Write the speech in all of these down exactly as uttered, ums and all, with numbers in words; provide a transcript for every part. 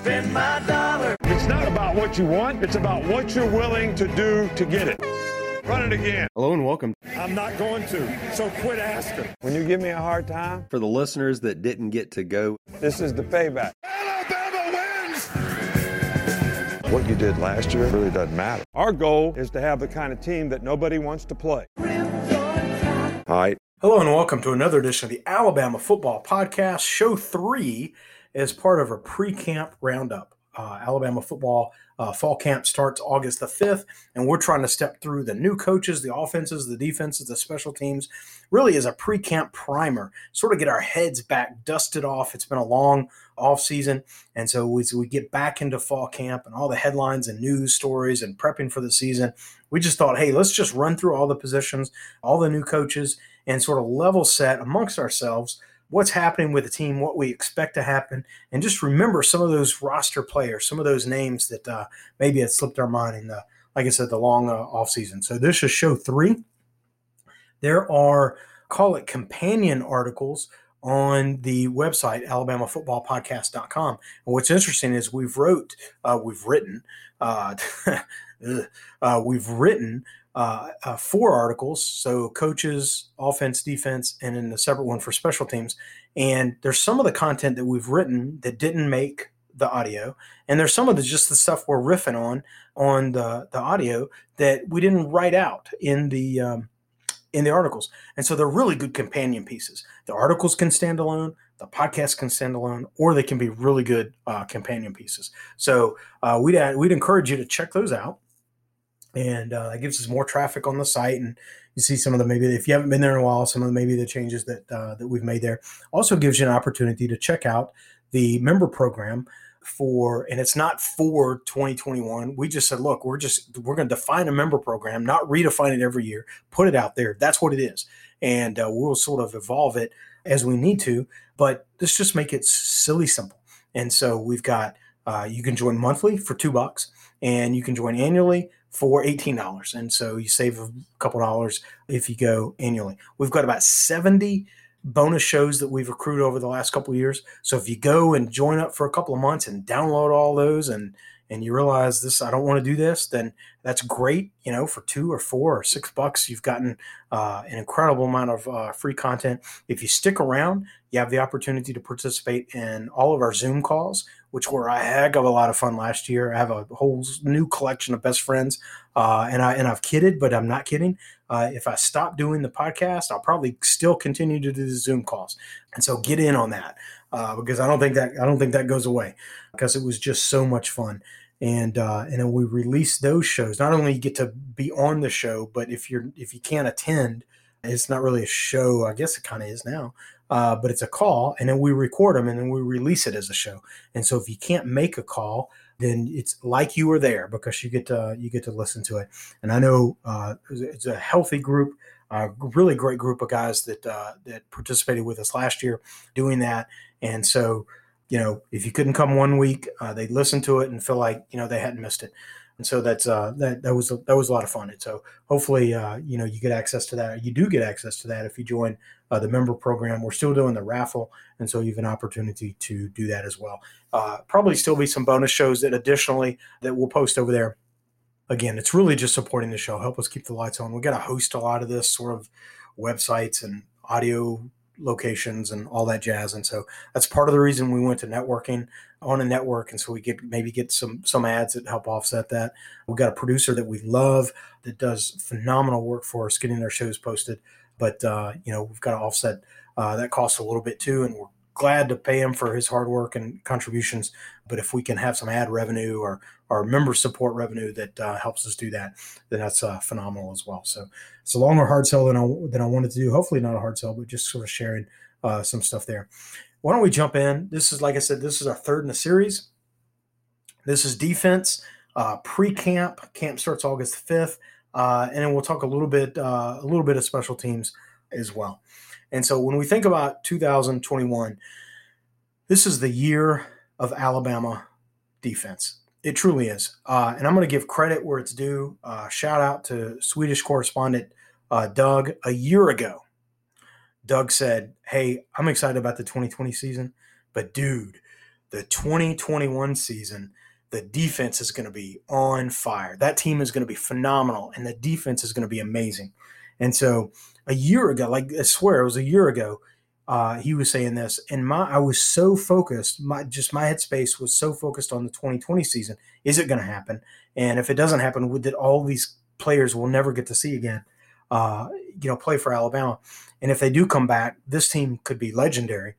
spend my dollar. It's not about what you want. It's about what you're willing to do to get it. Run it again. Hello and welcome. I'm not going to, so quit asking. When you give me a hard time, For the listeners that didn't get to go, this is the payback. Alabama wins! What you did last year really doesn't matter. Our goal is to have the kind of team that nobody wants to play. All right. Hello and welcome to another edition of the Alabama Football Podcast, Show three, as part of a pre-camp roundup. Uh, Alabama football uh, fall camp starts August the fifth, and we're trying to step through the new coaches, the offenses, the defenses, the special teams, really as a pre-camp primer, sort of get our heads back, dusted off. It's been a long off season, and so as we get back into fall camp and all the headlines and news stories and prepping for the season, we just thought, hey, let's just run through all the positions, all the new coaches, and sort of level set amongst ourselves what's happening with the team, what we expect to happen, and just remember some of those roster players, some of those names that uh, maybe had slipped our mind in the, like I said, the long uh, offseason. So this is show three. There are, call it companion articles on the website, alabama football podcast dot com. And what's interesting is we've wrote, uh, we've written, uh, uh, we've written Uh, uh, four articles, so coaches, offense, defense, and then a separate one for special teams. And there's some of the content that we've written that didn't make the audio, and there's some of the just the stuff we're riffing on on the the audio that we didn't write out in the um, in the articles. And so they're really good companion pieces. The articles can stand alone, the podcast can stand alone, or they can be really good uh, companion pieces. So uh, we'd we'd encourage you to check those out. And uh, it gives us more traffic on the site, and you see some of the, maybe if you haven't been there in a while, some of the, maybe the changes that uh, that we've made there. Also gives you an opportunity to check out the member program for, and it's not for twenty twenty-one. We just said, look, we're just we're going to define a member program, not redefine it every year. Put it out there. That's what it is, and uh, we'll sort of evolve it as we need to. But let's just make it silly simple. And so we've got uh, you can join monthly for two bucks, and you can join annually for eighteen dollars. And so you save a couple dollars if you go annually. We've got about seventy bonus shows that we've accrued over the last couple of years. So if you go and join up for a couple of months and download all those and and you realize this, I don't want to do this, then that's great. You know, for two or four or six bucks, you've gotten uh, an incredible amount of uh, free content. If you stick around, you have the opportunity to participate in all of our Zoom calls, which were a heck of a lot of fun last year. I have a whole new collection of best friends, uh, and I and I've kidded, but I'm not kidding. Uh, if I stop doing the podcast, I'll probably still continue to do the Zoom calls, and so get in on that uh, because I don't think that I don't think that goes away because it was just so much fun. And uh, and then we release those shows. Not only you get to be on the show, but if you're if you can't attend, it's not really a show. I guess it kind of is now. Uh, but it's a call, and then we record them, and then we release it as a show. And so if you can't make a call, then it's like you were there because you get to you get to listen to it. And I know uh, it's a healthy group, a really great group of guys that uh, that participated with us last year doing that. And so, you know, if you couldn't come one week, uh, they'd listen to it and feel like, you know, they hadn't missed it. And so that's uh, that that was that was a lot of fun. And so hopefully, uh, you know, you get access to that. You do get access to that if you join uh, the member program. We're still doing the raffle, and so you have an opportunity to do that as well. Uh, probably still be some bonus shows that additionally that we'll post over there. Again, it's really just supporting the show. Help us keep the lights on. We got to host a lot of this sort of websites and audio locations and all that jazz. And so that's part of the reason we went to networking on a network. And so we get maybe get some some ads that help offset that. We've got a producer that we love that does phenomenal work for us getting their shows posted. But, uh, you know, we've got to offset uh, that cost a little bit too. And we're glad to pay him for his hard work and contributions. But if we can have some ad revenue or, or member support revenue that uh, helps us do that, then that's uh, phenomenal as well. So it's a longer hard sell than I, than I wanted to do. Hopefully not a hard sell, but just sort of sharing uh, some stuff there. Why don't we jump in? This is, like I said, this is our third in the series. This is defense, uh, pre-camp. Camp starts August fifth. Uh, and then we'll talk a little bit, uh, a little bit of special teams as well. And so when we think about two thousand twenty-one, this is the year of Alabama defense. It truly is. Uh, and I'm going to give credit where it's due. Uh, shout out to Swedish correspondent uh, Doug. A year ago, Doug said, hey, I'm excited about the twenty twenty season, but dude, the twenty twenty-one season, the defense is going to be on fire. That team is going to be phenomenal, and the defense is going to be amazing. And so a year ago, like I swear it was a year ago, uh, he was saying this, and my I was so focused, my just my headspace was so focused on the twenty twenty season. Is it going to happen? And if it doesn't happen, would that all these players will never get to see again, uh, you know, play for Alabama. And if they do come back, this team could be legendary.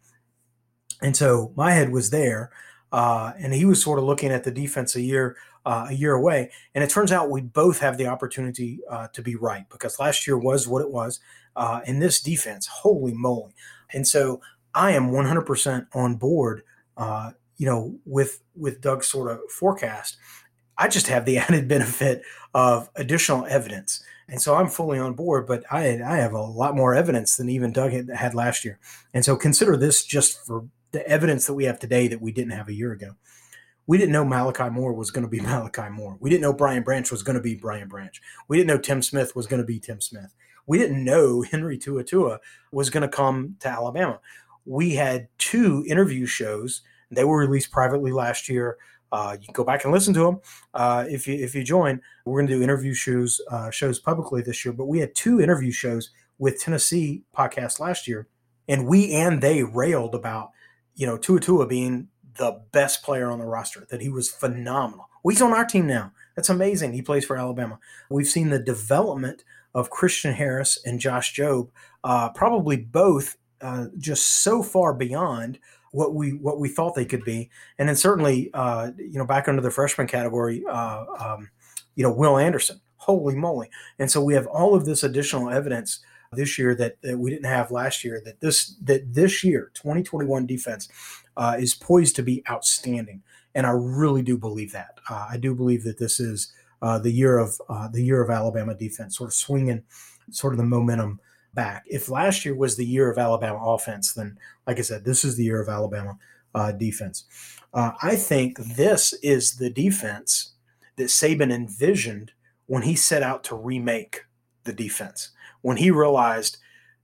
And so my head was there, uh, and he was sort of looking at the defense a year uh, a year away. And it turns out we both have the opportunity uh, to be right, because last year was what it was. Uh, and this defense, holy moly. And so I am one hundred percent on board, uh, you know, with with Doug's sort of forecast. I just have the added benefit of additional evidence. And so I'm fully on board, but I I have a lot more evidence than even Doug had, had last year. And so consider this just for the evidence that we have today that we didn't have a year ago. We didn't know Malachi Moore was going to be Malachi Moore. We didn't know Brian Branch was going to be Brian Branch. We didn't know Tim Smith was going to be Tim Smith. We didn't know Henry TuaTua was going to come to Alabama. We had two interview shows. They were released privately last year. Uh, you can go back and listen to them uh, if you if you join. We're going to do interview shows uh, shows publicly this year. But we had two interview shows with Tennessee podcast last year, and we and they railed about, you know, TuaTua being the best player on the roster, that he was phenomenal. Well, he's on our team now. That's amazing. He plays for Alabama. We've seen the development of Christian Harris and Josh Jobe, uh, probably both uh, just so far beyond what we what we thought they could be. And then certainly, uh, you know, back under the freshman category, uh, um, you know, Will Anderson, holy moly. And so we have all of this additional evidence this year that, that we didn't have last year, that this that this year, twenty twenty-one defense uh, is poised to be outstanding. And I really do believe that. Uh, I do believe that this is uh, the year of uh, the year of Alabama defense, sort of swinging sort of the momentum back. If last year was the year of Alabama offense, then, like I said, this is the year of Alabama uh, defense. Uh, I think this is the defense that Saban envisioned when he set out to remake the defense, when he realized,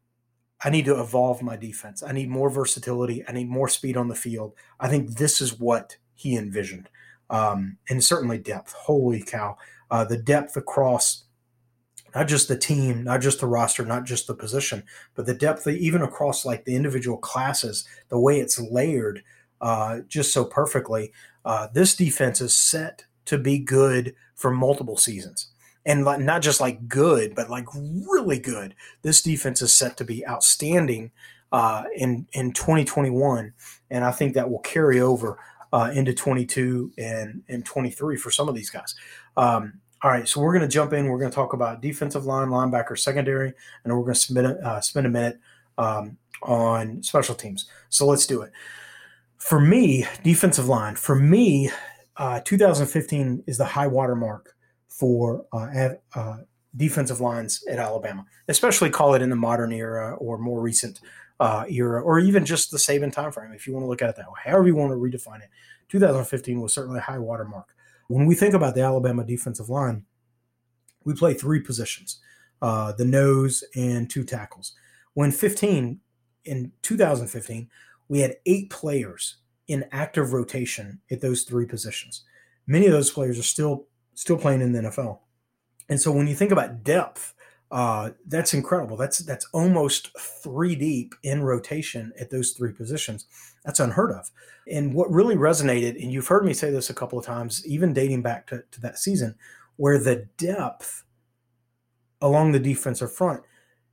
I need to evolve my defense. I need more versatility. I need more speed on the field. I think this is what he envisioned. Um, and certainly depth. Holy cow. Uh, the depth across not just the team, not just the roster, not just the position, but the depth even across like the individual classes, the way it's layered uh, just so perfectly. Uh, this defense is set to be good for multiple seasons. And not just like good, but like really good. This defense is set to be outstanding uh, in, in twenty twenty-one. And I think that will carry over uh, into twenty-two and, and twenty-three for some of these guys. Um, All right, so we're going to jump in. We're going to talk about defensive line, linebacker, secondary, and we're going to spend a, uh, spend a minute um, on special teams. So let's do it. For me, defensive line, for me, uh, two thousand fifteen is the high water mark for uh, at, uh, defensive lines at Alabama, especially call it in the modern era or more recent uh, era, or even just the Saban timeframe, if you want to look at it that way. However you want to redefine it, two thousand fifteen was certainly a high water mark. When we think about the Alabama defensive line, we play three positions, uh, the nose and two tackles. When fifteen, in two thousand fifteen, we had eight players in active rotation at those three positions. Many of those players are still still playing in the N F L. And so when you think about depth, uh, that's incredible. That's that's almost three deep in rotation at those three positions. That's unheard of. And what really resonated, and you've heard me say this a couple of times, even dating back to, to that season, where the depth along the defensive front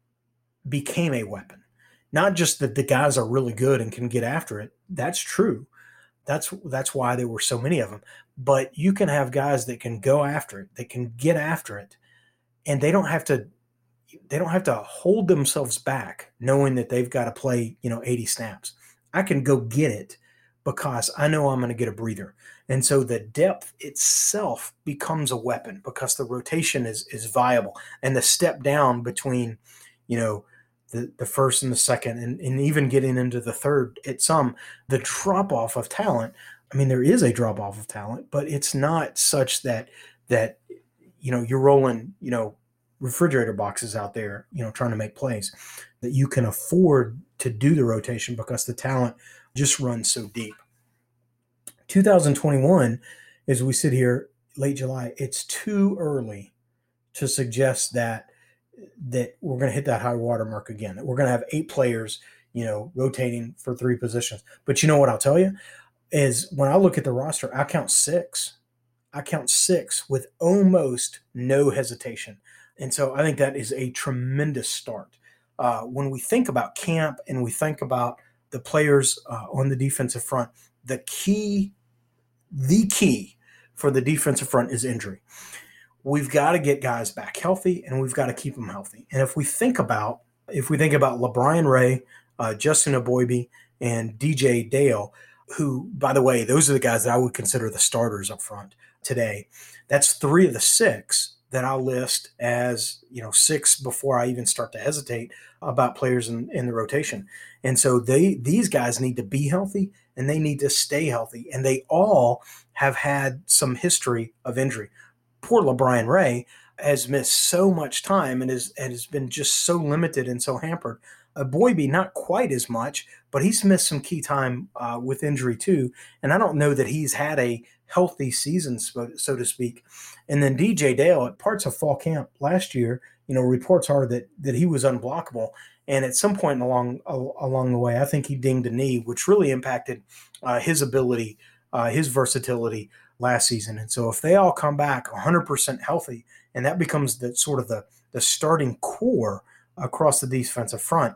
became a weapon. Not just that the guys are really good and can get after it. That's true. That's that's why there were so many of them. But you can have guys that can go after it, that can get after it, and they don't have to they don't have to hold themselves back knowing that they've got to play, you know, eighty snaps. I can go get it because I know I'm going to get a breather. And so the depth itself becomes a weapon because the rotation is is viable. And the step down between, you know, the, the first and the second, and, and even getting into the third at some, the drop-off of talent, I mean, there is a drop-off of talent, but it's not such that, that you know, you're rolling, you know, refrigerator boxes out there, you know, trying to make plays, that you can afford to do the rotation because the talent just runs so deep. two thousand twenty-one, as we sit here late July, it's too early to suggest that that we're going to hit that high water mark again, that we're going to have eight players, you know, rotating for three positions. But you know what I'll tell you is when I look at the roster, I count six. I count six with almost no hesitation. And so I think that is a tremendous start. Uh, when we think about camp and we think about the players uh, on the defensive front, the key, the key for the defensive front is injury. We've got to get guys back healthy, and we've got to keep them healthy. And if we think about, if we think about LaBryan Ray, uh, Justin Eboigbe, and D J Dale, who, by the way, those are the guys that I would consider the starters up front today. That's three of the six that I'll list as, you know, six before I even start to hesitate about players in, in the rotation. And so they these guys need to be healthy, and they need to stay healthy. And they all have had some history of injury. Poor LaBryan Ray has missed so much time and, is, and has been just so limited and so hampered. Eboigbe, not quite as much, but he's missed some key time uh, with injury too. And I don't know that he's had a healthy season, so, so to speak. And then D J Dale, at parts of fall camp last year, you know, reports are that that he was unblockable. And at some point along along the way, I think he dinged a knee, which really impacted uh, his ability, uh, his versatility last season. And so if they all come back one hundred percent healthy, and that becomes the sort of the, the starting core across the defensive front,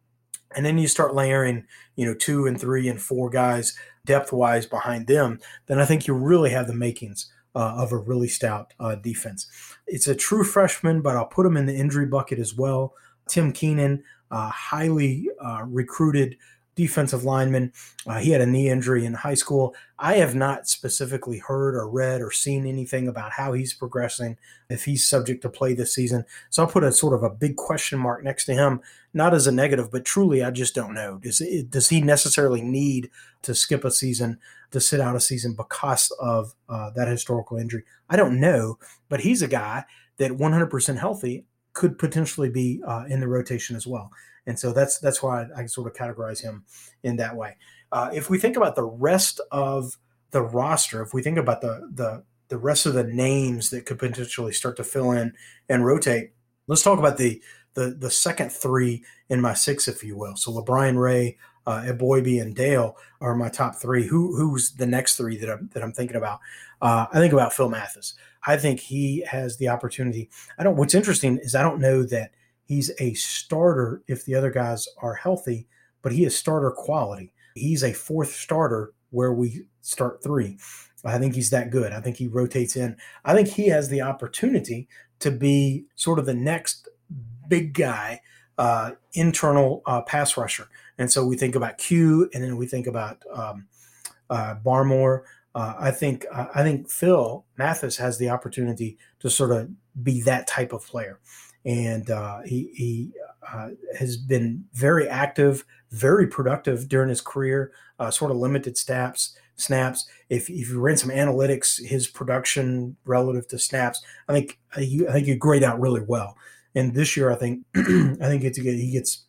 and then you start layering, you know, two and three and four guys depth-wise behind them, then I think you really have the makings uh, of a really stout uh, defense. It's a true freshman, but I'll put him in the injury bucket as well. Tim Keenan, uh, highly uh, recruited defensive lineman. Uh, he had a knee injury in high school. I have not specifically heard or read or seen anything about how he's progressing, if he's subject to play this season. So I'll put a sort of a big question mark next to him, not as a negative, but truly I just don't know. Does, it, does he necessarily need to skip a season, to sit out a season because of uh, that historical injury? I don't know, but he's a guy that one hundred percent healthy could potentially be uh, in the rotation as well. And so that's that's why I, I sort of categorize him in that way. Uh, if we think about the rest of the roster, if we think about the, the the rest of the names that could potentially start to fill in and rotate, let's talk about the the the second three in my six, if you will. So LaBryan Ray, uh, Eboigbe, and Dale are my top three. Who who's the next three that I'm that I'm thinking about? Uh, I think about Phil Mathis. I think he has the opportunity. I don't. What's interesting is I don't know that he's a starter if the other guys are healthy, but he is starter quality. He's a fourth starter where we start three. I think he's that good. I think he rotates in. I think he has the opportunity to be sort of the next big guy, uh, internal uh, pass rusher. And so we think about Q, and then we think about um, uh, Barmore. Uh, I think uh, I think Phil Mathis has the opportunity to sort of be that type of player. And uh, he, he uh, has been very active, very productive during his career, uh, sort of limited snaps. Snaps. If, if you ran some analytics, his production relative to snaps, I think he, I think he grade out really well. And this year, I think I think it's, he gets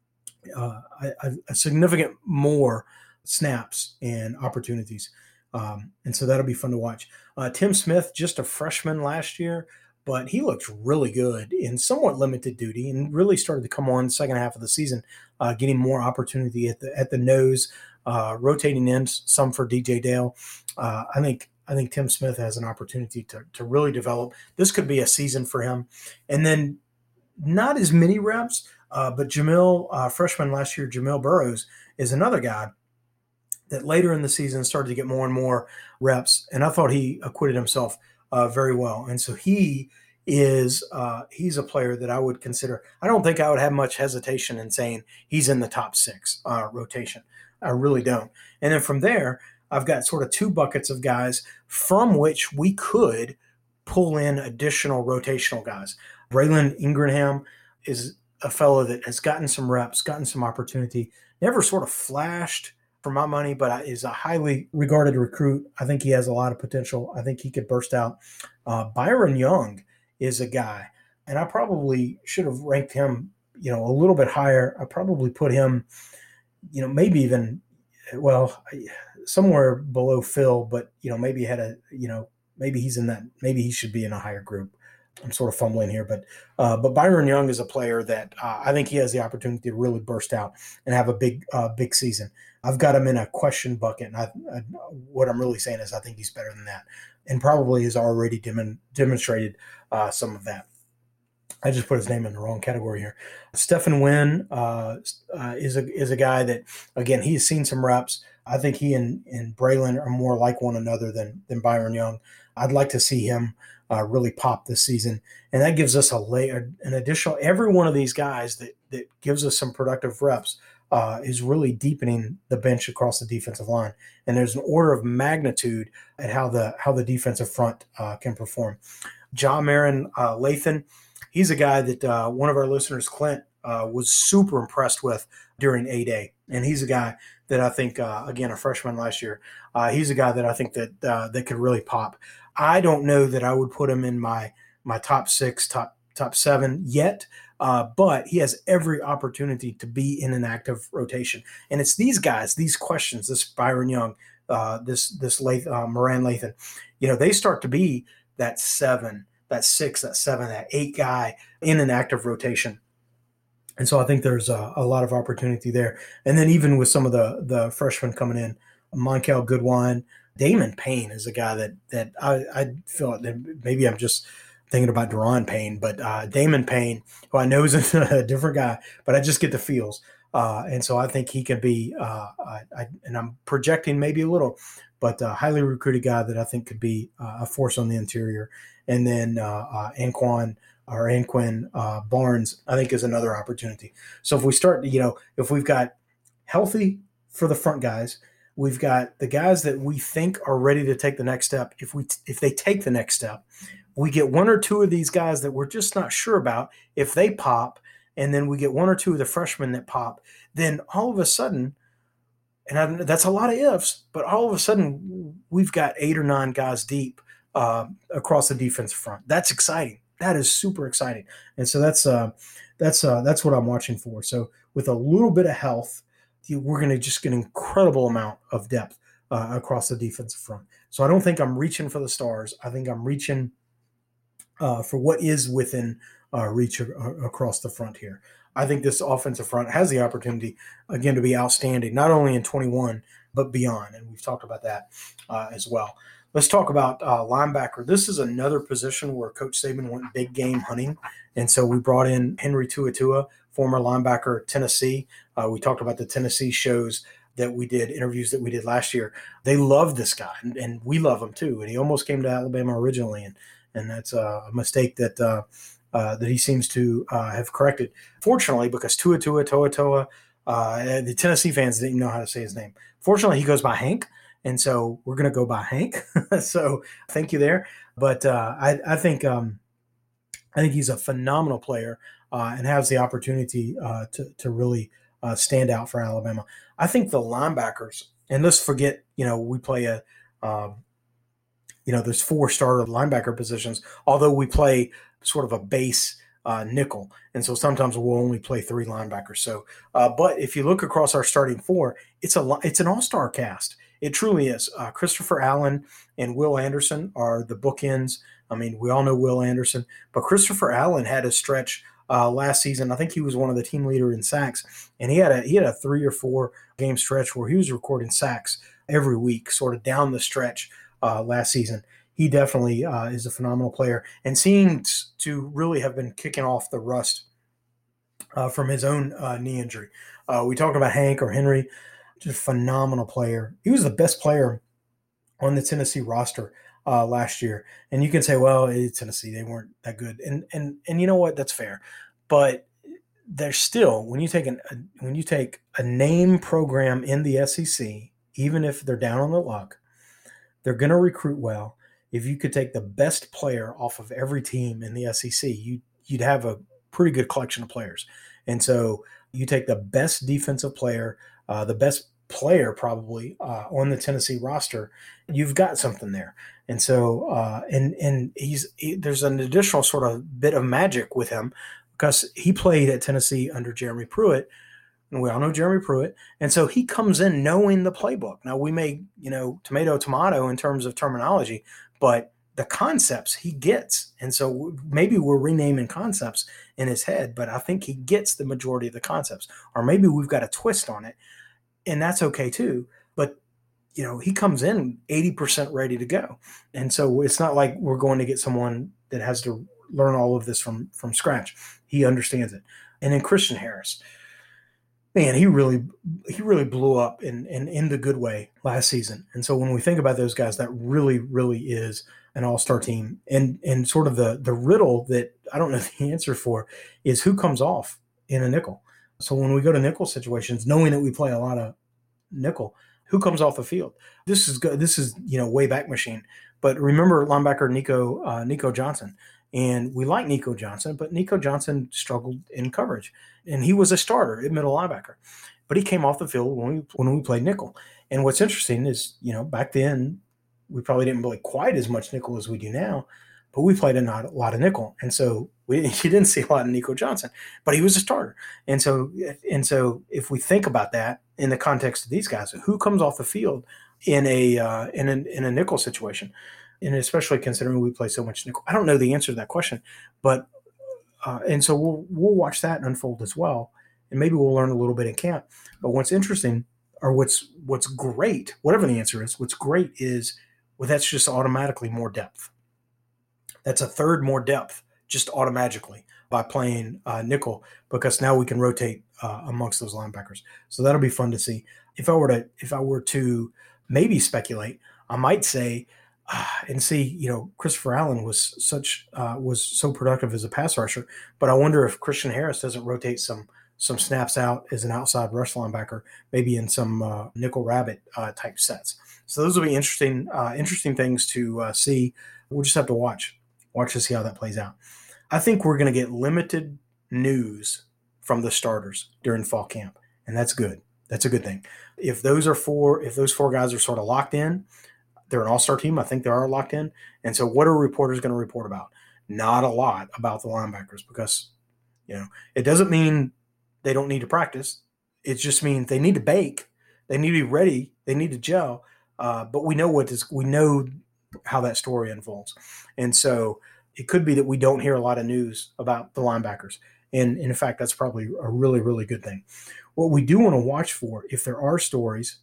uh, a, a significant more snaps and opportunities. Um, and so that'll be fun to watch. Uh, Tim Smith, just a freshman last year, but he looked really good in somewhat limited duty and really started to come on the second half of the season, uh, getting more opportunity at the at the nose, uh, rotating in some for D J Dale. Uh, I think I think Tim Smith has an opportunity to to really develop. This could be a season for him. And then not as many reps, uh, but Jamil, uh, freshman last year, Jamil Burrows is another guy that later in the season started to get more and more reps, and I thought he acquitted himself uh, very well. And so he is uh, he's a player that I would consider. I don't think I would have much hesitation in saying he's in the top six uh, rotation. I really don't. And then from there, I've got sort of two buckets of guys from which we could pull in additional rotational guys. Braylon Ingraham is a fellow that has gotten some reps, gotten some opportunity, never sort of flashed for my money, but is a highly regarded recruit. I think he has a lot of potential. I think he could burst out. Uh, Byron Young is a guy, and I probably should have ranked him, you know, a little bit higher. I probably put him, you know, maybe even, well, somewhere below Phil, but you know, maybe had a, you know, maybe he's in that, maybe he should be in a higher group. I'm sort of fumbling here, but uh, but Byron Young is a player that uh, I think he has the opportunity to really burst out and have a big uh, big season. I've got him in a question bucket, and I, I, what I'm really saying is I think he's better than that, and probably has already dem- demonstrated uh, some of that. I just put his name in the wrong category here. Stefan Wynn uh, uh, is a is a guy that, again, he's seen some reps. I think he and, and Braylon are more like one another than than Byron Young. I'd like to see him uh, really pop this season, and that gives us a layer, an additional. Every one of these guys that that gives us some productive reps uh, is really deepening the bench across the defensive line, and there's an order of magnitude at how the how the defensive front uh, can perform. Ja Marin uh, Lathan. He's a guy that uh, one of our listeners, Clint, uh, was super impressed with during A-Day. And he's a guy that I think, uh, again, a freshman last year, uh, he's a guy that I think that uh, that could really pop. I don't know that I would put him in my my top six, top top seven yet, uh, but he has every opportunity to be in an active rotation. And it's these guys, these questions, this Byron Young, uh, this this Lath- uh, Moran Lathan, you know, they start to be that seven, that six, that seven, that eight guy in an active rotation. And so I think there's a, a lot of opportunity there. And then even with some of the the freshmen coming in, Monkel Goodwine, Damon Payne is a guy that that I, I feel that maybe I'm just thinking about Deron Payne, but uh, Damon Payne, who I know is a different guy, but I just get the feels. Uh, and so I think he can be, uh, I, I, and I'm projecting maybe a little, but a highly recruited guy that I think could be uh, a force on the interior. And then uh, uh, Anquan or Anquin uh, Barnes, I think, is another opportunity. So if we start, you know, if we've got healthy for the front guys, we've got the guys that we think are ready to take the next step. If we if they take the next step, we get one or two of these guys that we're just not sure about. If they pop, and then we get one or two of the freshmen that pop, then all of a sudden, and I, that's a lot of ifs, but all of a sudden we've got eight or nine guys deep uh, across the defensive front. That's exciting. That is super exciting. And so that's uh, that's uh, that's what I'm watching for. So with a little bit of health, we're going to just get an incredible amount of depth uh, across the defensive front. So I don't think I'm reaching for the stars. I think I'm reaching uh, for what is within uh, reach a- across the front here. I think this offensive front has the opportunity, again, to be outstanding, not only in twenty-one, but beyond. And we've talked about that uh, as well. Let's talk about uh, linebacker. This is another position where Coach Saban went big game hunting. And so we brought in Henry Tuatua, former linebacker at Tennessee. Uh, we talked about the Tennessee shows that we did, interviews that we did last year. They love this guy, and, and we love him too. And he almost came to Alabama originally, and and that's a mistake that uh, uh, that he seems to uh, have corrected. Fortunately, because Tuatua, Toa uh, the Tennessee fans didn't know how to say his name. Fortunately, he goes by Hank. And so we're going to go by Hank. So thank you there. But uh, I, I think um, I think he's a phenomenal player uh, and has the opportunity uh, to to really uh, stand out for Alabama. I think the linebackers, and let's forget, you know, we play a, um, you know, there's four starter linebacker positions, although we play sort of a base uh, nickel. And so sometimes we'll only play three linebackers. So, uh, but if you look across our starting four, it's a it's an all-star cast. It truly is. Uh, Christopher Allen and Will Anderson are the bookends. I mean, we all know Will Anderson, but Christopher Allen had a stretch uh, last season. I think he was one of the team leader in sacks, and he had a he had a three or four game stretch where he was recording sacks every week, sort of down the stretch uh, last season. He definitely uh, is a phenomenal player, and seems to really have been kicking off the rust uh, from his own uh, knee injury. Uh, we talk about Hank or Henry. Just a phenomenal player. He was the best player on the Tennessee roster uh, last year. And you can say, well, it's Tennessee, they weren't that good. And and and you know what? That's fair. But there's still, when you take an a, when you take a name program in the S E C, even if they're down on the luck, they're going to recruit well. If you could take the best player off of every team in the S E C, you you'd have a pretty good collection of players. And so you take the best defensive player, uh, the best player probably uh, on the Tennessee roster, you've got something there. And so, uh, and and he's he, there's an additional sort of bit of magic with him because he played at Tennessee under Jeremy Pruitt, and we all know Jeremy Pruitt. And so he comes in knowing the playbook. Now, we may, you know, tomato, tomato in terms of terminology, but the concepts he gets. And so maybe we're renaming concepts in his head, but I think he gets the majority of the concepts. Or maybe we've got a twist on it, and that's okay too. But, you know, he comes in eighty percent ready to go. And so it's not like we're going to get someone that has to learn all of this from, from scratch. He understands it. And then Christian Harris, man, he really he really blew up in, in, in the good way last season. And so when we think about those guys, that really, really is an all-star team. And and sort of the the riddle that I don't know the answer for is who comes off in a nickel. So when we go to nickel situations, knowing that we play a lot of nickel, who comes off the field? This is good. This is, you know, way back machine. But remember linebacker Nico uh, Nico Johnson. And we like Nico Johnson, but Nico Johnson struggled in coverage. And he was a starter at middle linebacker. But he came off the field when we when we played nickel. And what's interesting is, you know, back then, we probably didn't play quite as much nickel as we do now, but we played a lot, a lot of nickel. And so we you didn't see a lot of Nico Johnson, but he was a starter. And so and so if we think about that in the context of these guys, who comes off the field in a uh, in a, in a nickel situation? And especially considering we play so much nickel, I don't know the answer to that question, but uh, and so we'll we'll watch that unfold as well, and maybe we'll learn a little bit in camp. But what's interesting, or what's what's great, whatever the answer is, what's great is, well, that's just automatically more depth. That's a third more depth just automatically by playing uh, nickel, because now we can rotate uh, amongst those linebackers. So that'll be fun to see. If I were to if I were to maybe speculate, I might say. And see, you know, Christopher Allen was such uh, was so productive as a pass rusher, but I wonder if Christian Harris doesn't rotate some some snaps out as an outside rush linebacker, maybe in some uh, nickel rabbit uh, type sets. So those will be interesting uh, interesting things to uh, see. We'll just have to watch watch to see how that plays out. I think we're going to get limited news from the starters during fall camp, and that's good. That's a good thing. If those are four, if those four guys are sort of locked in. They're an all-star team. I think they are locked in. And so what are reporters going to report about? Not a lot about the linebackers, because, you know, it doesn't mean they don't need to practice. It just means they need to bake. They need to be ready. They need to gel. Uh, but we know what is, we know how that story unfolds. And so it could be that we don't hear a lot of news about the linebackers. And, and in fact, that's probably a really, really good thing. What we do want to watch for, if there are stories,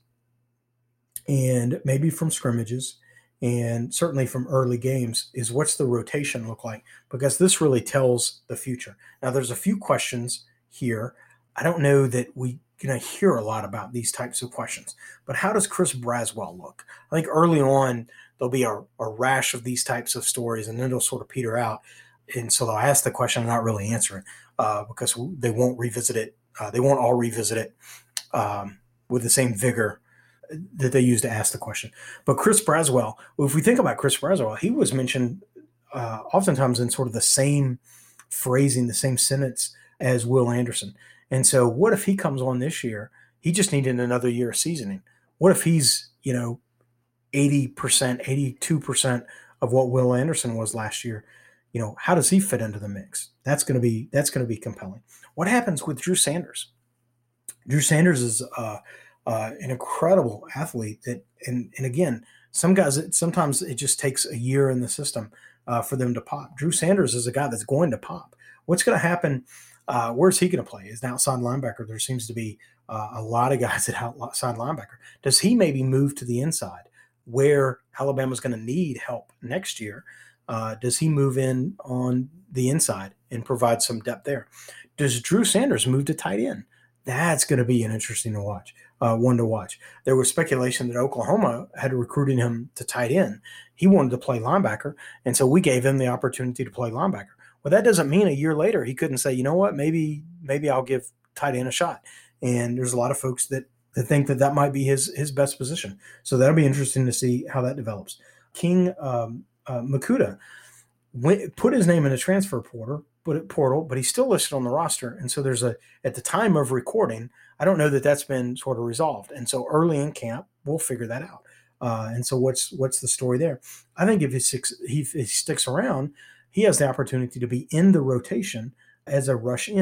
and maybe from scrimmages and certainly from early games, is what's the rotation look like? Because this really tells the future. Now, there's a few questions here. I don't know that we're going to hear a lot about these types of questions, but how does Chris Braswell look? I think early on, there'll be a, a rash of these types of stories, and then it'll sort of peter out. And so they'll ask the question and not really answer it uh, because they won't revisit it. Uh, they won't all revisit it um, with the same vigor that they used to ask the question. But Chris Braswell, well, if we think about Chris Braswell, he was mentioned uh, oftentimes in sort of the same phrasing, the same sentence as Will Anderson. And so what if he comes on this year? He just needed another year of seasoning. What if he's, you know, eighty percent, eighty-two percent of what Will Anderson was last year? You know, how does he fit into the mix? That's going to be, that's going to be compelling. What happens with Drew Sanders? Drew Sanders is uh, Uh, an incredible athlete that, and, and again, some guys, sometimes it just takes a year in the system uh, for them to pop. Drew Sanders is a guy that's going to pop. What's going to happen? Uh, where's he going to play? As an outside linebacker, there seems to be uh, a lot of guys at outside linebacker. Does he maybe move to the inside where Alabama's going to need help next year? Uh, does he move in on the inside and provide some depth there? Does Drew Sanders move to tight end? That's going to be an interesting to watch. Uh, one to watch. There was speculation that Oklahoma had recruited him to tight end. He wanted to play linebacker, and so we gave him the opportunity to play linebacker. Well, that doesn't mean a year later he couldn't say, you know what, maybe maybe I'll give tight end a shot. And there's a lot of folks that, that think that that might be his his best position. So that'll be interesting to see how that develops. King um, uh, Makuta went, put his name in a transfer portal, portal, but he's still listed on the roster. And so there's a, at the time of recording, I don't know that that's been sort of resolved. And so early in camp, we'll figure that out. Uh, and so what's what's the story there? I think if he sticks, he, if he sticks around, he has the opportunity to be in the rotation as a rush end.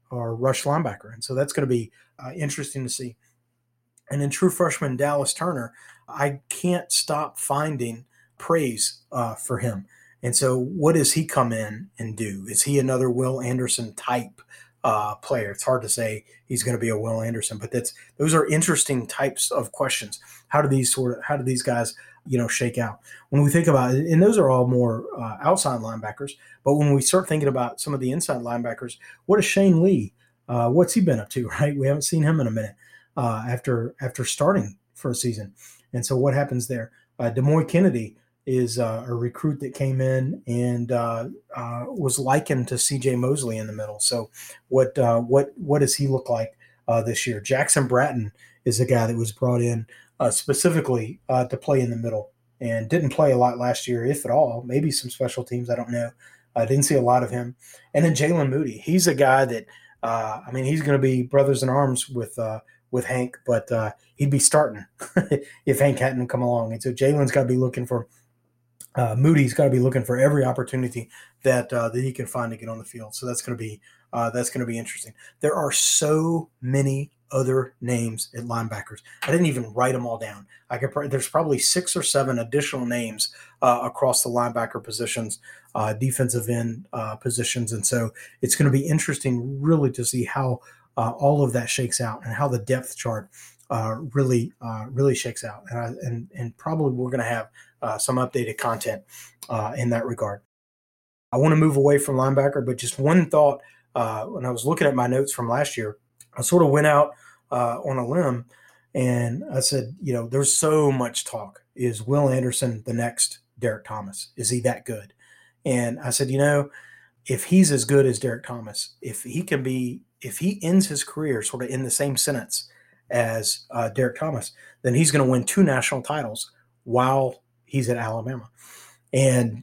our rush linebacker. And so that's going to be uh, interesting to see. And in true freshman Dallas Turner, I can't stop finding praise uh, for him. And so what does he come in and do? Is he another Will Anderson type uh, player? It's hard to say he's going to be a Will Anderson, but that's those are interesting types of questions. How do these sort of how do these guys you know shake out when we think about it? And those are all more uh, outside linebackers. But when we start thinking about some of the inside linebackers, what is Shane Lee? Uh, what's he been up to? Right, we haven't seen him in a minute uh, after after starting for a season. And so what happens there? Uh, Demoy Kennedy is uh, a recruit that came in and uh, uh, was likened to C J Mosley in the middle. So what uh, what what does he look like uh, this year? Jackson Bratton is a guy that was brought in uh, specifically uh, to play in the middle and didn't play a lot last year, if at all. Maybe some special teams, I don't know. I didn't see a lot of him. And then Jalen Moody, he's a guy that uh, I mean, he's going to be brothers in arms with uh, with Hank, but uh, he'd be starting if Hank hadn't come along. And so Jalen's got to be looking for. Uh, Moody's got to be looking for every opportunity that uh, that he can find to get on the field. So that's going to be uh, that's going to be interesting. There are so many other names at linebackers. I didn't even write them all down. I could. There's probably six or seven additional names uh, across the linebacker positions, uh, defensive end uh, positions, and so it's going to be interesting, really, to see how uh, all of that shakes out and how the depth chart uh, really uh, really shakes out. And I, and and probably we're going to have. Uh, some updated content uh, in that regard. I want to move away from linebacker, but just one thought uh, when I was looking at my notes from last year, I sort of went out uh, on a limb and I said, you know, there's so much talk. Is Will Anderson the next Derek Thomas? Is he that good? And I said, you know, if he's as good as Derek Thomas, if he can be, if he ends his career sort of in the same sentence as uh, Derek Thomas, then he's going to win two national titles while he's at Alabama. And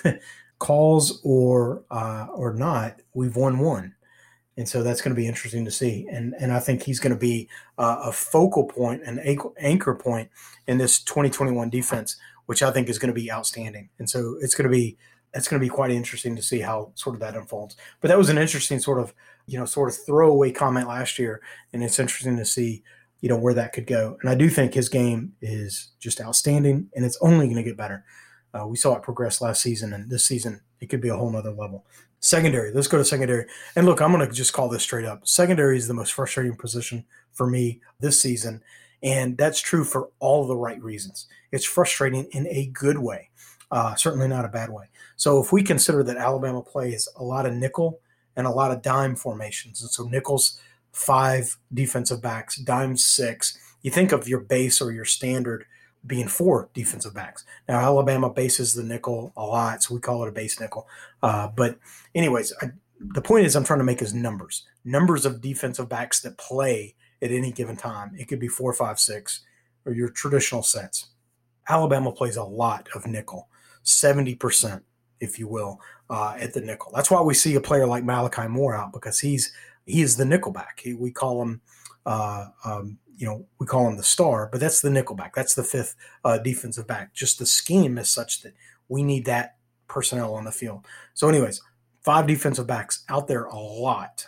calls or uh, or not, we've won one. And so that's going to be interesting to see. And and I think he's going to be uh, a focal point, an anchor point in this twenty twenty-one defense, which I think is going to be outstanding. And so it's going to be it's going to be quite interesting to see how sort of that unfolds. But that was an interesting sort of, you know, sort of throwaway comment last year. And it's interesting to see you know, where that could go. And I do think his game is just outstanding, and it's only going to get better. Uh, we saw it progress last season, and this season it could be a whole nother level. Secondary, let's go to secondary. And look, I'm going to just call this straight up. Secondary is the most frustrating position for me this season, and that's true for all the right reasons. It's frustrating in a good way, uh, certainly not a bad way. So if we consider that Alabama plays a lot of nickel and a lot of dime formations, and so nickel's five defensive backs, dime six. You think of your base or your standard being four defensive backs. Now, Alabama bases the nickel a lot, so we call it a base nickel. Uh, but anyways, I, the point is I'm trying to make is numbers. Numbers of defensive backs that play at any given time. It could be four, five, six, or your traditional sets. Alabama plays a lot of nickel, seventy percent, if you will, uh, at the nickel. That's why we see a player like Malachi Moore out, because he's He is the nickelback. He, we call him, uh, um, you know, we call him the star, but that's the nickelback. That's the fifth uh, defensive back. Just the scheme is such that we need that personnel on the field. So anyways, five defensive backs out there a lot.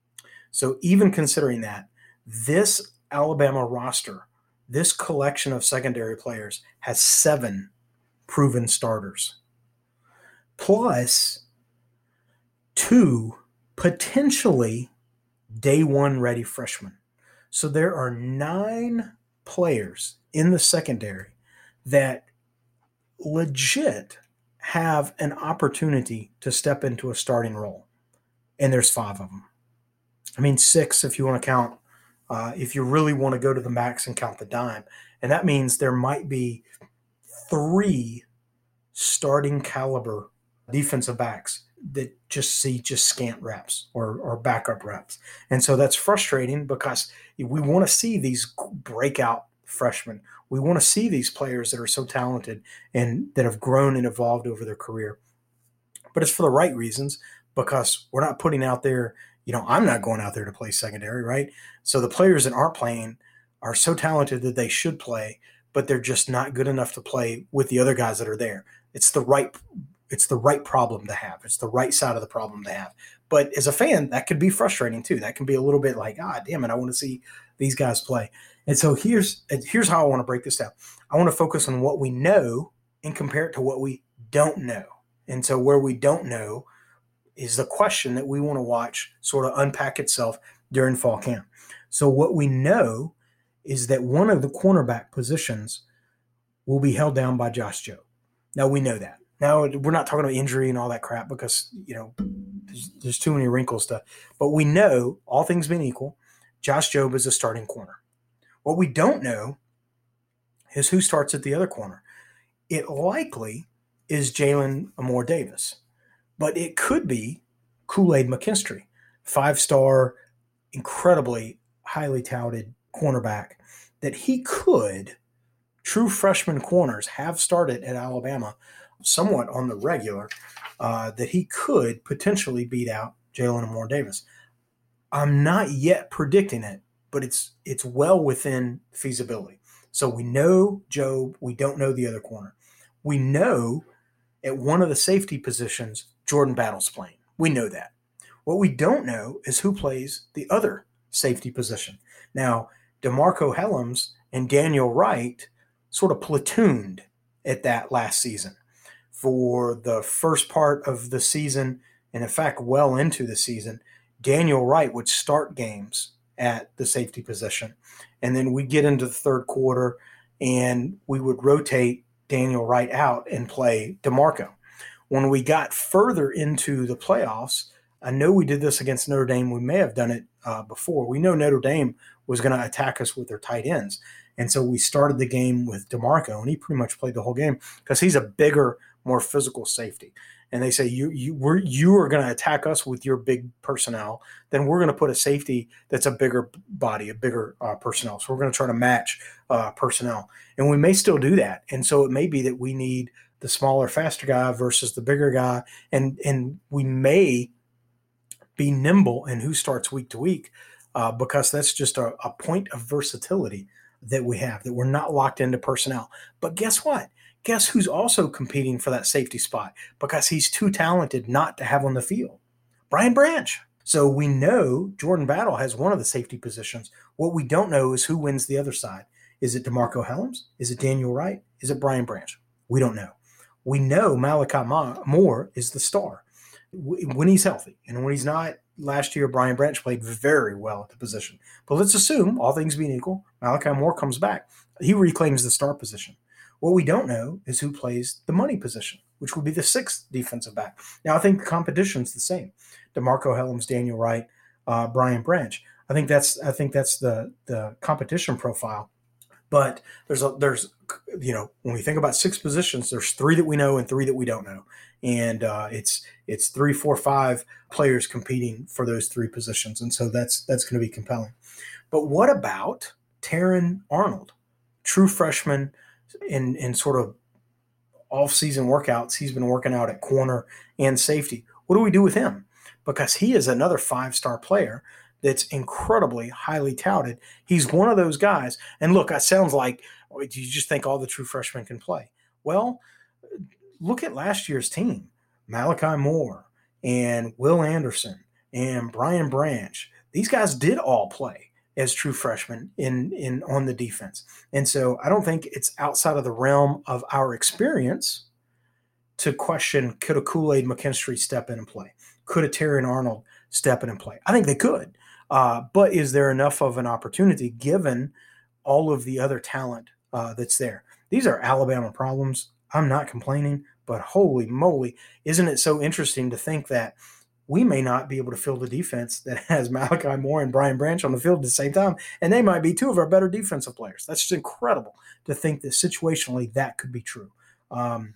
So even considering that, this Alabama roster, this collection of secondary players has seven proven starters, plus two potentially day one ready freshmen. So there are nine players in the secondary that legit have an opportunity to step into a starting role. And there's five of them. I mean, six if you want to count, uh, if you really want to go to the max and count the dime. And that means there might be three starting caliber defensive backs that just see just scant reps or, or backup reps. And so that's frustrating because we want to see these breakout freshmen. We want to see these players that are so talented and that have grown and evolved over their career. But it's for the right reasons, because we're not putting out there, you know, I'm not going out there to play secondary, right? So the players that aren't playing are so talented that they should play, but they're just not good enough to play with the other guys that are there. It's the right It's the right problem to have. It's the right side of the problem to have. But as a fan, that could be frustrating too. That can be a little bit like, ah, damn it, I want to see these guys play. And so here's here's how I want to break this down. I want to focus on what we know and compare it to what we don't know. And so where we don't know is the question that we want to watch sort of unpack itself during fall camp. So what we know is that one of the cornerback positions will be held down by Josh Jobe. Now we know that. Now we're not talking about injury and all that crap because, you know, there's, there's too many wrinkles to, but we know, all things being equal, Josh Jobe is a starting corner. What we don't know is who starts at the other corner. It likely is Jalen Amore Davis, but it could be Kool-Aid McKinstry, five-star, incredibly highly touted cornerback that he could, true freshman corners have started at Alabama somewhat on the regular, uh, that he could potentially beat out Jalen Amore Davis. I'm not yet predicting it, but it's it's well within feasibility. So we know Jobe, we don't know the other corner. We know at one of the safety positions, Jordan Battle's playing. We know that. What we don't know is who plays the other safety position. Now, DeMarco Hellams and Daniel Wright sort of platooned at that last season. For the first part of the season, and in fact, well into the season, Daniel Wright would start games at the safety position. And then we get into the third quarter and we would rotate Daniel Wright out and play DeMarco. When we got further into the playoffs, I know we did this against Notre Dame. We may have done it uh, before. We know Notre Dame was going to attack us with their tight ends. And so we started the game with DeMarco, and he pretty much played the whole game because he's a bigger, more physical safety. And they say, you you we're, you are going to attack us with your big personnel, then we're going to put a safety that's a bigger body, a bigger uh, personnel. So we're going to try to match uh, personnel. And we may still do that. And so it may be that we need the smaller, faster guy versus the bigger guy. And, and we may be nimble in who starts week to week uh, because that's just a, a point of versatility that we have, that we're not locked into personnel. But guess what? Guess who's also competing for that safety spot because he's too talented not to have on the field? Brian Branch. So we know Jordan Battle has one of the safety positions. What we don't know is who wins the other side. Is it DeMarco Hellams? Is it Daniel Wright? Is it Brian Branch? We don't know. We know Malachi Moore is the star when he's healthy. And when he's not, last year Brian Branch played very well at the position. But let's assume, all things being equal, Malachi Moore comes back. He reclaims the star position. What we don't know is who plays the money position, which would be the sixth defensive back. Now, I think the competition's the same. DeMarco Hellams, Daniel Wright, uh, Brian Branch. I think that's I think that's the the competition profile. But there's a there's you know when we think about six positions, there's three that we know and three that we don't know, and uh, it's it's three, four, five players competing for those three positions, and so that's that's going to be compelling. But what about Terran Arnold, true freshman? In, in sort of off-season workouts, he's been working out at corner and safety. What do we do with him? Because he is another five-star player that's incredibly highly touted. He's one of those guys. And look, it sounds like, oh, do you just think all the true freshmen can play? Well, look at last year's team. Malachi Moore and Will Anderson and Brian Branch. These guys did all play as true freshmen in, in on the defense. And so I don't think it's outside of the realm of our experience to question, could a Kool-Aid McKinstry step in and play? Could a Terran Arnold step in and play? I think they could. Uh, but is there enough of an opportunity given all of the other talent uh, that's there? These are Alabama problems. I'm not complaining, but holy moly, isn't it so interesting to think that we may not be able to field a defense that has Malachi Moore and Brian Branch on the field at the same time, and they might be two of our better defensive players. That's just incredible to think that situationally that could be true. Um,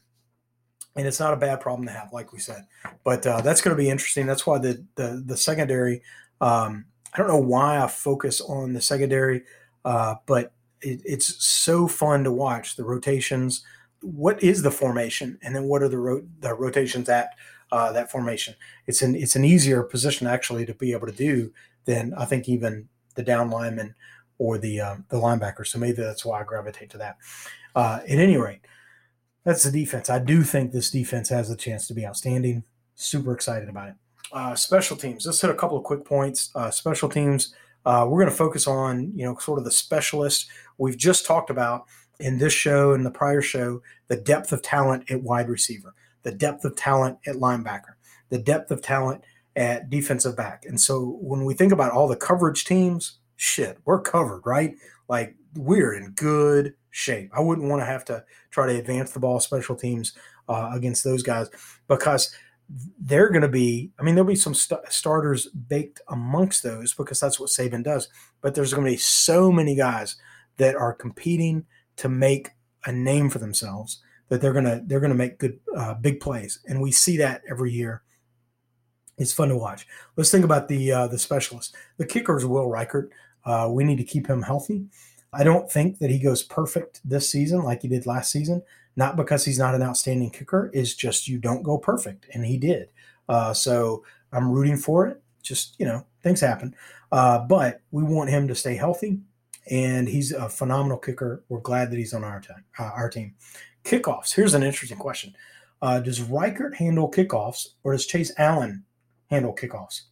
and it's not a bad problem to have, like we said. But uh, that's going to be interesting. That's why the the, the secondary, um, I don't know why I focus on the secondary, uh, but it, it's so fun to watch the rotations. What is the formation, and then what are the, ro- the rotations at Uh, that formation? It's an it's an easier position actually to be able to do than I think even the down lineman or the um, the linebacker. So maybe that's why I gravitate to that. Uh, at any rate, That's the defense. I do think this defense has a chance to be outstanding. Super excited about it. Uh, special teams. Let's hit a couple of quick points. Uh, special teams. Uh, we're going to focus on, you know, sort of the specialists. We've just talked about in this show and the prior show, the depth of talent at wide receiver, the depth of talent at linebacker, the depth of talent at defensive back. And so when we think about all the coverage teams, shit, we're covered, right? Like we're in good shape. I wouldn't want to have to try to advance the ball special teams uh, against those guys because they're going to be, I mean, there'll be some st- starters baked amongst those because that's what Saban does. But there's going to be so many guys that are competing to make a name for themselves that they're going to they're going to make good uh, big plays, and we see that every year. It's fun to watch. Let's think about the uh, the specialists. The kicker is Will Reichert. Uh, we need to keep him healthy. I don't think that he goes perfect this season like he did last season. Not because he's not an outstanding kicker. It's just you don't go perfect, and he did. Uh, so I'm rooting for it. Just, you know, things happen. Uh, but we want him to stay healthy, and he's a phenomenal kicker. We're glad that he's on our, time, uh, our team. Kickoffs. Here's an interesting question. Uh, does Reichert handle kickoffs, or does Chase Allen handle kickoffs?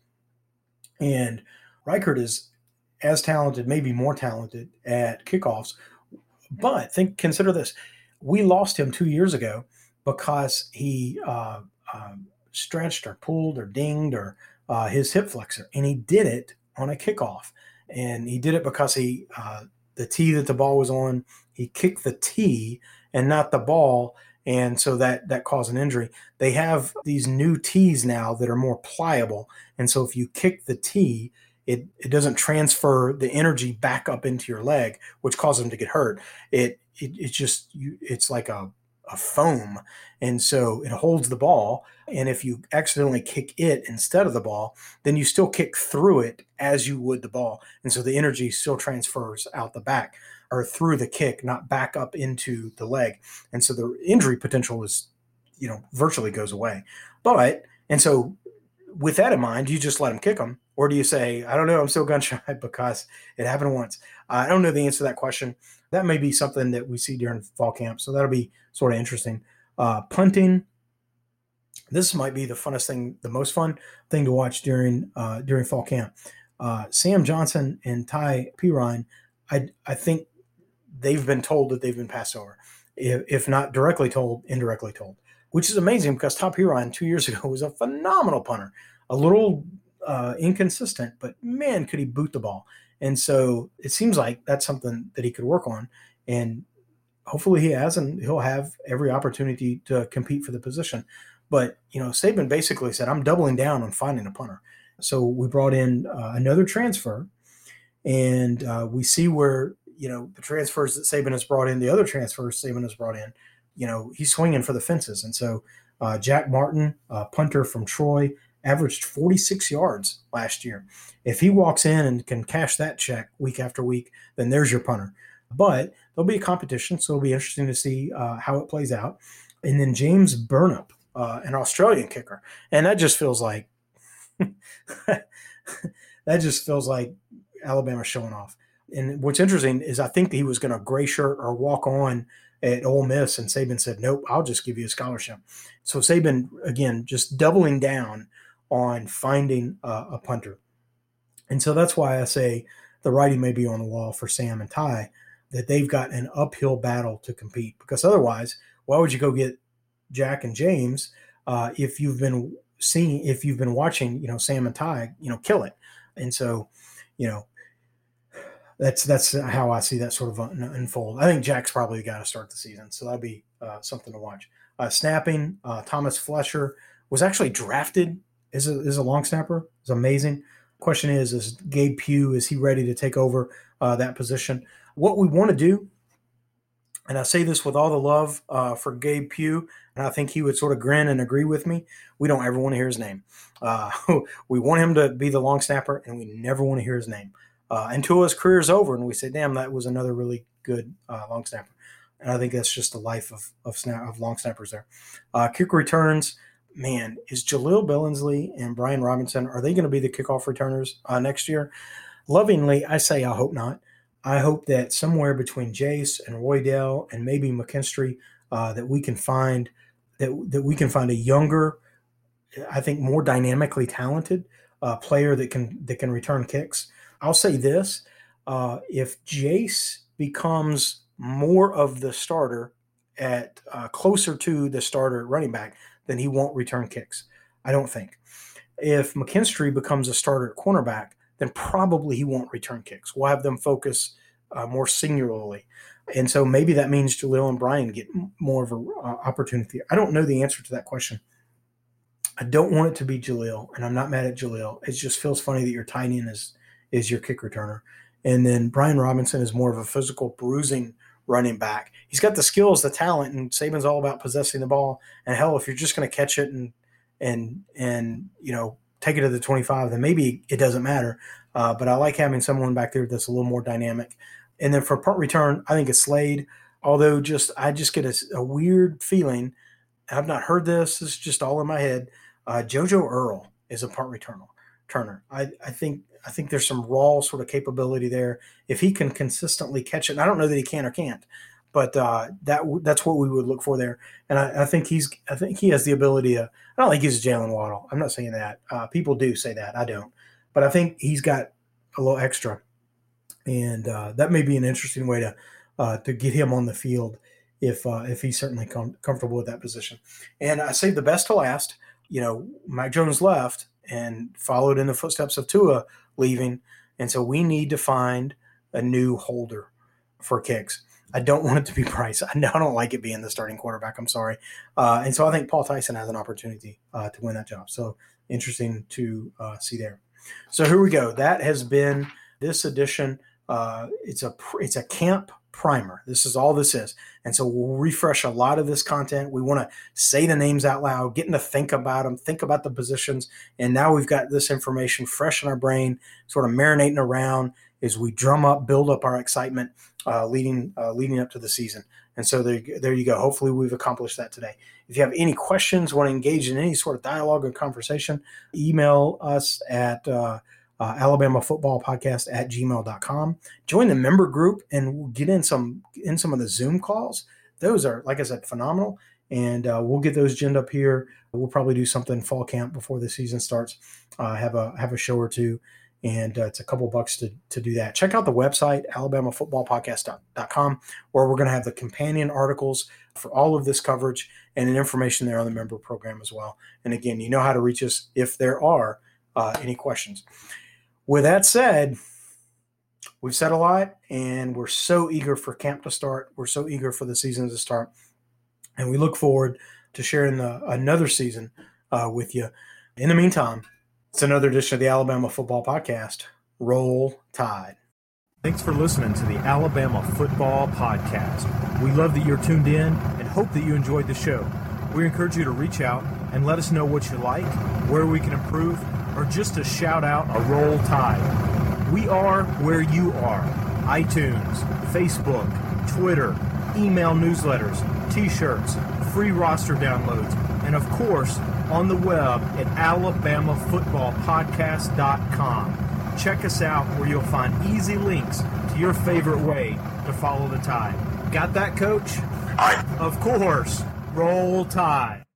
And Reichert is as talented, maybe more talented at kickoffs. But think, consider this. We lost him two years ago because he uh, uh, stretched or pulled or dinged or uh, his hip flexor, and he did it on a kickoff. And he did it because he uh, the tee that the ball was on, he kicked the tee and not the ball, and so that that caused an injury. They have these new tees now that are more pliable, and so if you kick the tee, it it doesn't transfer the energy back up into your leg, which causes him to get hurt. It It, it's just you, it's like a, a foam, and so it holds the ball. And if you accidentally kick it instead of the ball, then you still kick through it as you would the ball, and so the energy still transfers out the back or through the kick, not back up into the leg. And so the injury potential is, you know, virtually goes away. But and so with that in mind, do you just let him kick them, or do you say, I don't know, I'm still gun shy because it happened once? I don't know the answer to that question. That may be something that we see during fall camp, so that'll be sort of interesting. Uh, punting, this might be the funnest thing, the most fun thing to watch during uh, during fall camp. Uh, Sam Johnson and Ty Perine, I I think they've been told that they've been passed over, if, if not directly told, indirectly told, which is amazing because Ty Perine two years ago was a phenomenal punter, a little uh, inconsistent, but man, could he boot the ball. And so it seems like that's something that he could work on, and hopefully he has, and he'll have every opportunity to compete for the position. But, you know, Saban basically said, I'm doubling down on finding a punter. So we brought in uh, another transfer, and uh, we see where, you know, the transfers that Saban has brought in, the other transfers Saban has brought in, you know, he's swinging for the fences. And so uh, Jack Martin, uh, punter from Troy, averaged forty-six yards last year. If he walks in and can cash that check week after week, then there's your punter. But there'll be a competition, so it'll be interesting to see uh, how it plays out. And then James Burnup, uh, an Australian kicker. And that just feels like that just feels like Alabama showing off. And what's interesting is I think he was going to gray shirt or walk on at Ole Miss, and Saban said, nope, I'll just give you a scholarship. So Saban, again, just doubling down on finding uh, a punter. And so that's why I say the writing may be on the wall for Sam and Ty, that they've got an uphill battle to compete, because otherwise, why would you go get Jack and James uh, if you've been seeing, if you've been watching, you know, Sam and Ty, you know, kill it. And so, you know, that's that's how I see that sort of unfold. I think Jack's probably the guy to start the season, so that'll be uh, something to watch. Uh, snapping, uh, Thomas Flesher was actually drafted as a, as a long snapper. It's amazing. Question is, is Gabe Pugh, is he ready to take over uh, that position? What we want to do, and I say this with all the love uh, for Gabe Pugh, and I think he would sort of grin and agree with me, we don't ever want to hear his name. Uh, we want him to be the long snapper, and we never want to hear his name uh, until his career is over, and we say, damn, that was another really good uh, long snapper. And I think that's just the life of of, snap, of long snappers there. Uh, kick returns, man, is Jaleel Billingsley and Brian Robinson, are they going to be the kickoff returners uh, next year? Lovingly, I say I hope not. I hope that somewhere between Jace and Roydell and maybe McKinstry, uh, that we can find that that we can find a younger, I think more dynamically talented uh, player that can that can return kicks. I'll say this: uh, if Jace becomes more of the starter at uh, closer to the starter at running back, then he won't return kicks. I don't think. If McKinstry becomes a starter at cornerback, then probably he won't return kicks. We'll have them focus uh, more singularly. And so maybe that means Jaleel and Brian get more of an uh, opportunity. I don't know the answer to that question. I don't want it to be Jaleel, and I'm not mad at Jaleel. It just feels funny that your tight end is, is your kick returner. And then Brian Robinson is more of a physical bruising running back. He's got the skills, the talent, and Saban's all about possessing the ball. And hell, if you're just going to catch it and and and you know take it to the twenty-five, then maybe it doesn't matter. Uh, but I like having someone back there that's a little more dynamic. And then for punt return, I think it's Slade. Although just I just get a, a weird feeling. I've not heard this. This is just all in my head. Uh, JoJo Earl is a punt returner. Turner. I, I think I think there's some raw sort of capability there. If he can consistently catch it, and I don't know that he can or can't, but uh, that that's what we would look for there. And I, I think he's I think he has the ability to. I don't think he's a Jalen Waddle. I'm not saying that. Uh, people do say that. I don't. But I think he's got a little extra, and uh, that may be an interesting way to uh, to get him on the field if uh, if he's certainly com- comfortable with that position. And I saved the best to last. You know, Mike Jones left and followed in the footsteps of Tua leaving, and so we need to find a new holder for kicks. I don't want it to be Price. I don't like it being the starting quarterback. I'm sorry. Uh, and so I think Paul Tyson has an opportunity uh, to win that job. So interesting to uh, see there. So here we go. That has been this edition. Uh, it's a it's a camp primer. This is all this is. And so we'll refresh a lot of this content. We want to say the names out loud, getting to think about them, think about the positions. And now we've got this information fresh in our brain, sort of marinating around as we drum up, build up our excitement uh, leading uh, leading up to the season. And so there, there you go. Hopefully we've accomplished that today. If you have any questions, want to engage in any sort of dialogue or conversation, email us at uh, uh, Alabama Football Podcast at gmail dot com. Join the member group and we'll get in some in some of the Zoom calls. Those are, like I said, phenomenal. And uh, we'll get those ginned up here. We'll probably do something fall camp before the season starts. Uh, have a have a show or two. And uh, it's a couple bucks to, to do that. Check out the website, alabama football podcast dot com, where we're going to have the companion articles for all of this coverage and information there on the member program as well. And again, you know how to reach us if there are uh, any questions. With that said, we've said a lot, and we're so eager for camp to start. We're so eager for the season to start. And we look forward to sharing the, another season uh, with you. In the meantime, it's another edition of the Alabama Football Podcast. Roll Tide. Thanks for listening to the Alabama Football Podcast. We love that you're tuned in and hope that you enjoyed the show. We encourage you to reach out and let us know what you like, where we can improve, or just to shout out a Roll Tide. We are where you are. iTunes, Facebook, Twitter, email newsletters, t-shirts, free roster downloads, and of course, on the web at alabama football podcast dot com. Check us out where you'll find easy links to your favorite way to follow the Tide. Got that, Coach? Aye. Of course. Roll Tide.